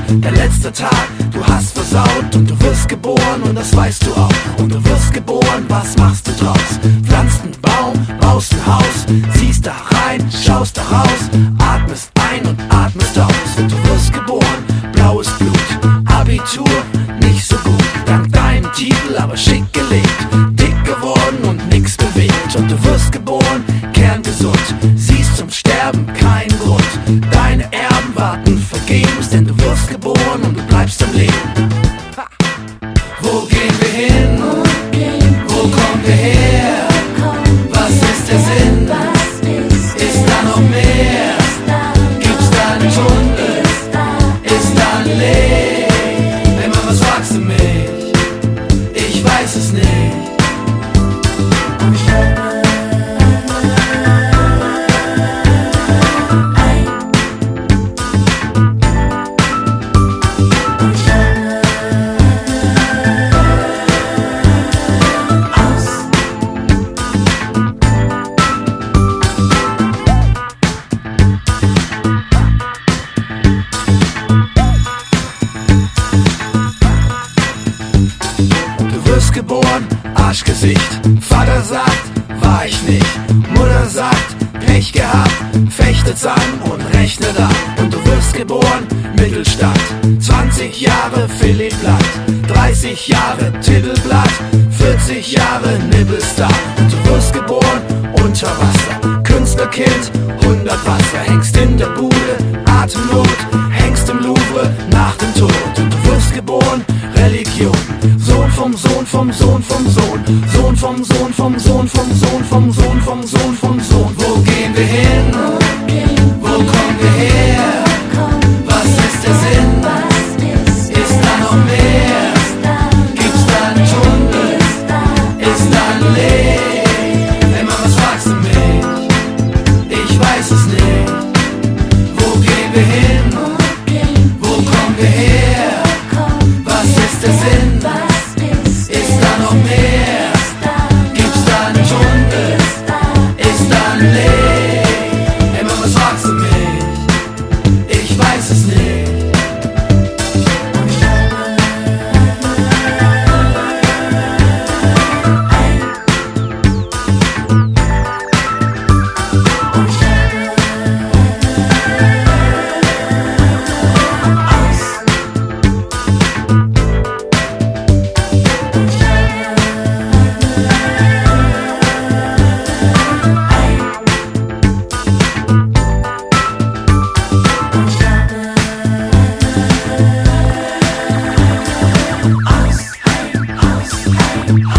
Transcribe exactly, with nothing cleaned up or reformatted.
der letzte Tag, du hast versaut und du wirst geboren und das weißt du auch. Und du wirst geboren, was machst du draus? Pflanzt einen Baum, baust ein Haus, ziehst da rein, schaust da raus, atmest ein und atmest aus. Und du wirst geboren, blaues Blut, Abitur, nicht so gut, dank deinem Titel aber schick gelegt, dick geworden und nix bewegt. Und du wirst geboren, kerngesund, siehst zum Sterben keinen Grund. Deine Erben warten vergebens, denn du wirst geboren und du bleibst am Leben. Ha. Wo gehen wir hin? Wo kommen wir her? Was ist der Sinn? Ist da noch mehr? Gibt's da einen Tunnel? Ist da ein Leben? Wenn man was fragst du mich, ich weiß es nicht. Geboren, Arschgesicht. Vater sagt, war ich nicht. Mutter sagt, Pech gehabt. Fechtet an und rechnet ab. Und du wirst geboren, Mittelstand. zwanzig Jahre Philipp Blatt, dreißig Jahre Titelblatt, vierzig Jahre Nibbelstar. Und du wirst geboren, unter Wasser. Künstlerkind, hundert Wasser. Hängst in der Bude, Atemnot. Hängst im Louvre, nach dem Tod. Und du wirst geboren, Religion. Sohn vom Sohn vom Sohn vom Sohn. Sohn vom Sohn vom Sohn vom Sohn vom Sohn vom Sohn vom Sohn. Wo gehen wir hin? Wo kommen wir her? Was ist der Sinn? Ist da noch mehr? Gibt's da einen Tunnel? Ist da ein Leben? Wenn man was fragst du mich, ich weiß es nicht. Wo gehen wir hin? Wo kommen wir her? Was ist der Sinn? Ist da noch mehr? Gibt's da einen Tunnel? Ist da ein Leben? Wenn man was fragst du mich, ich weiß es nicht. Aus, aus, aus.